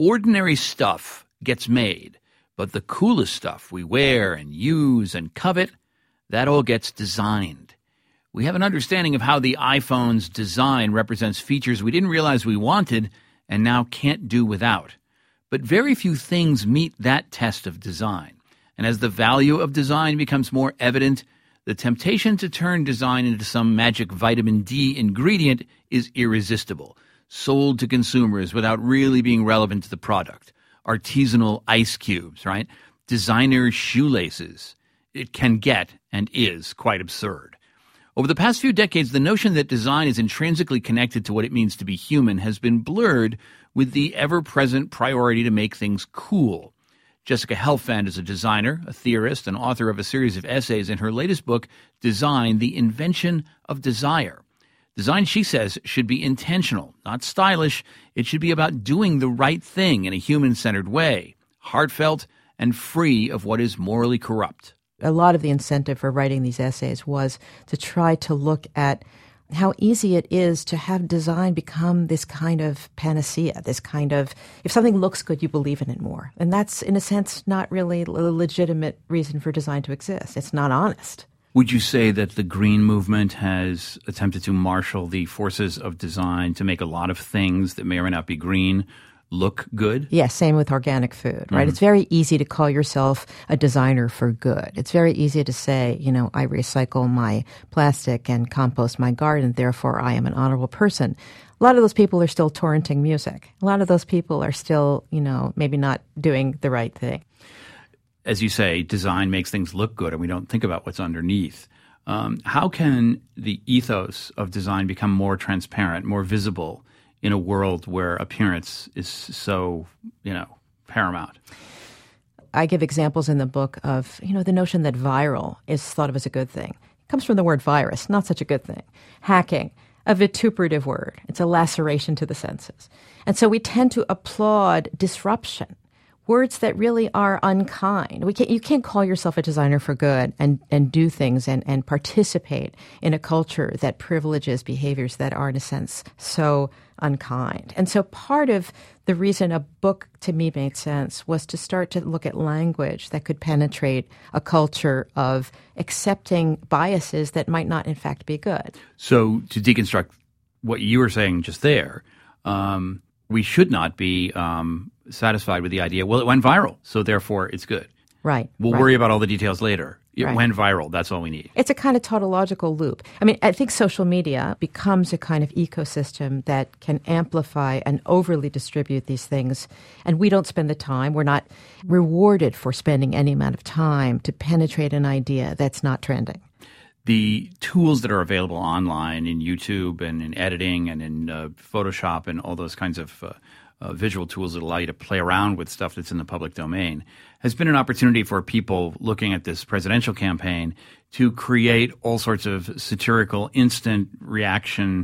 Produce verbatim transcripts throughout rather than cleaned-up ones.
Ordinary stuff gets made, but the coolest stuff we wear and use and covet, that all gets designed. We have an understanding of how the iPhone's design represents features we didn't realize we wanted and now can't do without. But very few things meet that test of design. And as the value of design becomes more evident, the temptation to turn design into some magic vitamin D ingredient is irresistible, sold to consumers without really being relevant to the product. Artisanal ice cubes, right? Designer shoelaces. It can get and is quite absurd. Over the past few decades, the notion that design is intrinsically connected to what it means to be human has been blurred with the ever-present priority to make things cool. Jessica Helfand is a designer, a theorist, and author of a series of essays in her latest book, Design, The Invention of Desire. Design, she says, should be intentional, not stylish. It should be about doing the right thing in a human-centered way, heartfelt and free of what is morally corrupt. A lot of the incentive for writing these essays was to try to look at how easy it is to have design become this kind of panacea, this kind of, if something looks good, you believe in it more. And that's, in a sense, not really a legitimate reason for design to exist. It's not honest. Would you say that the green movement has attempted to marshal the forces of design to make a lot of things that may or may not be green look good? Yes, yeah, same with organic food, right? Mm-hmm. It's very easy to call yourself a designer for good. It's very easy to say, you know, I recycle my plastic and compost my garden, therefore I am an honorable person. A lot of those people are still torrenting music. A lot of those people are still, you know, maybe not doing the right thing. As you say, design makes things look good and we don't think about what's underneath. Um, how can the ethos of design become more transparent, more visible in a world where appearance is so, you know, paramount? I give examples in the book of, you know, the notion that viral is thought of as a good thing. It comes from the word virus, not such a good thing. Hacking, a vituperative word. It's a laceration to the senses. And so we tend to applaud disruption, words that really are unkind. We can't, you can't call yourself a designer for good and, and do things and, and participate in a culture that privileges behaviors that are, in a sense, so unkind. And so part of the reason a book to me made sense was to start to look at language that could penetrate a culture of accepting biases that might not in fact be good. So to deconstruct what you were saying just there, um, we should not be um, satisfied with the idea, well, it went viral, so therefore it's good. Right. We'll right. worry about all the details later. It right. went viral. That's all we need. It's a kind of tautological loop. I mean, I think social media becomes a kind of ecosystem that can amplify and overly distribute these things. And we don't spend the time. We're not rewarded for spending any amount of time to penetrate an idea that's not trending. The tools that are available online in YouTube and in editing and in uh, Photoshop and all those kinds of uh, uh, visual tools that allow you to play around with stuff that's in the public domain has been an opportunity for people looking at this presidential campaign to create all sorts of satirical instant reaction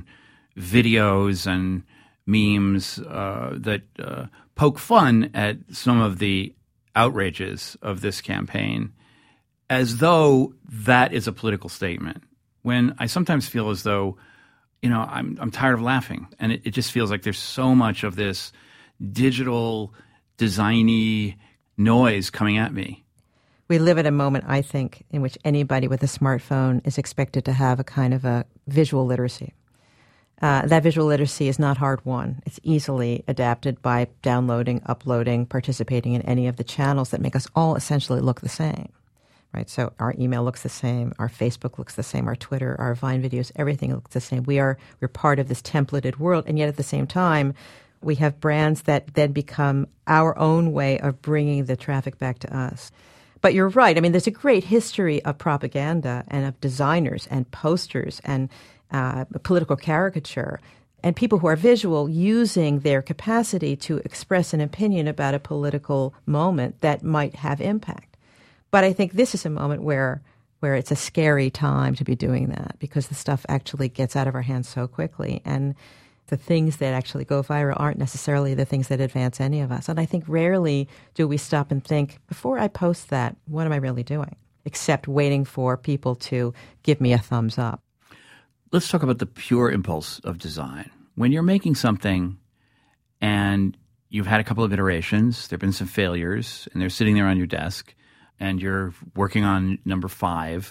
videos and memes uh, that uh, poke fun at some of the outrages of this campaign, as though that is a political statement, when I sometimes feel as though, you know, I'm I'm tired of laughing. And it, it just feels like there's so much of this digital, designy noise coming at me. We live at a moment, I think, in which anybody with a smartphone is expected to have a kind of a visual literacy. Uh, that visual literacy is not hard won. It's easily adapted by downloading, uploading, participating in any of the channels that make us all essentially look the same. Right, so our email looks the same, our Facebook looks the same, our Twitter, our Vine videos, everything looks the same. We are we're part of this templated world, and yet at the same time, we have brands that then become our own way of bringing the traffic back to us. But you're right. I mean, there's a great history of propaganda and of designers and posters and uh, political caricature and people who are visual using their capacity to express an opinion about a political moment that might have impact. But I think this is a moment where where it's a scary time to be doing that because the stuff actually gets out of our hands so quickly. And the things that actually go viral aren't necessarily the things that advance any of us. And I think rarely do we stop and think, before I post that, what am I really doing? Except waiting for people to give me a thumbs up. Let's talk about the pure impulse of design. When you're making something and you've had a couple of iterations. There have been some failures, and they're sitting there on your desk, and you're working on number five,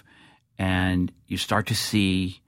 and you start to see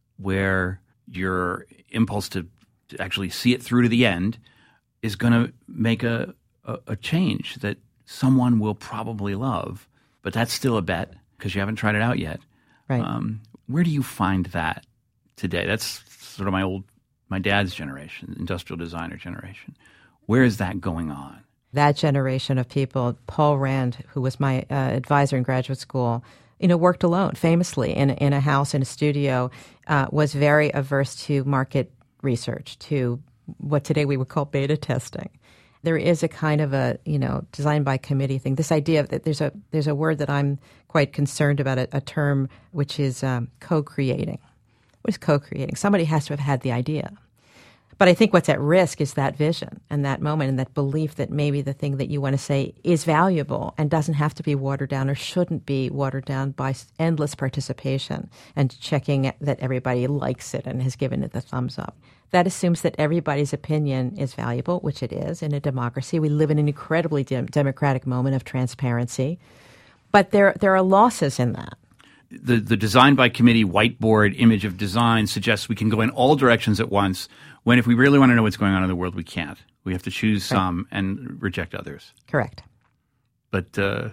where your impulse to, to actually see it through to the end is going to make a, a, a change that someone will probably love. But that's still a bet because you haven't tried it out yet. Right. Um, where do you find that today? That's sort of my old, my dad's generation, industrial designer generation. Where is that going on? That generation of people, Paul Rand, who was my uh, advisor in graduate school, you know, worked alone, famously in in a house, in a studio, uh, was very averse to market research, to what today we would call beta testing. There is a kind of a, you know, design by committee thing. This idea that there's a there's a word that I'm quite concerned about, a, a term which is um, co-creating. What is co-creating? Somebody has to have had the idea. But I think what's at risk is that vision and that moment and that belief that maybe the thing that you want to say is valuable and doesn't have to be watered down or shouldn't be watered down by endless participation and checking that everybody likes it and has given it the thumbs up. That assumes that everybody's opinion is valuable, which it is in a democracy. We live in an incredibly dem- democratic moment of transparency. But there there are losses in that. The, the design by committee whiteboard image of design suggests we can go in all directions at once, when if we really want to know what's going on in the world, we can't. We have to choose some right. and reject others. Correct. But uh,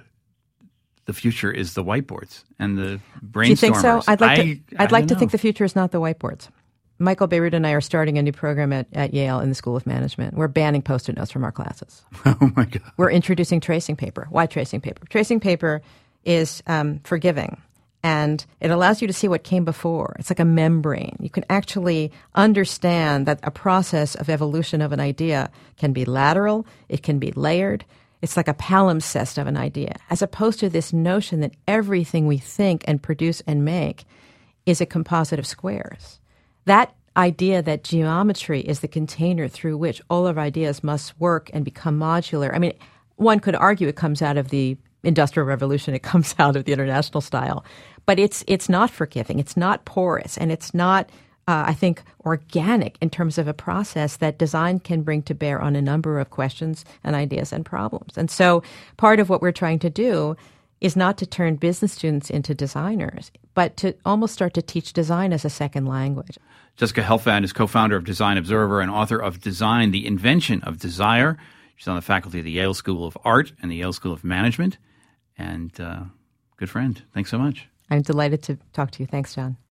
the future is the whiteboards and the brainstormers. Do you think so? I'd like I, to, I'd I like to know. think the future is not the whiteboards. Michael Beirut and I are starting a new program at, at Yale in the School of Management. We're banning Post-it notes from our classes. Oh, my God. We're introducing tracing paper. Why tracing paper? Tracing paper is um, forgiving. And it allows you to see what came before. It's like a membrane. You can actually understand that a process of evolution of an idea can be lateral, it can be layered. It's like a palimpsest of an idea, as opposed to this notion that everything we think and produce and make is a composite of squares. That idea that geometry is the container through which all of our ideas must work and become modular. I mean, one could argue it comes out of the Industrial Revolution, it comes out of the International style. But it's it's not forgiving, it's not porous, and it's not, uh, I think, organic in terms of a process that design can bring to bear on a number of questions and ideas and problems. And so part of what we're trying to do is not to turn business students into designers, but to almost start to teach design as a second language. Jessica Helfand is co-founder of Design Observer and author of Design, the Invention of Desire. She's on the faculty of the Yale School of Art and the Yale School of Management. And uh, good friend. Thanks so much. I'm delighted to talk to you. Thanks, John.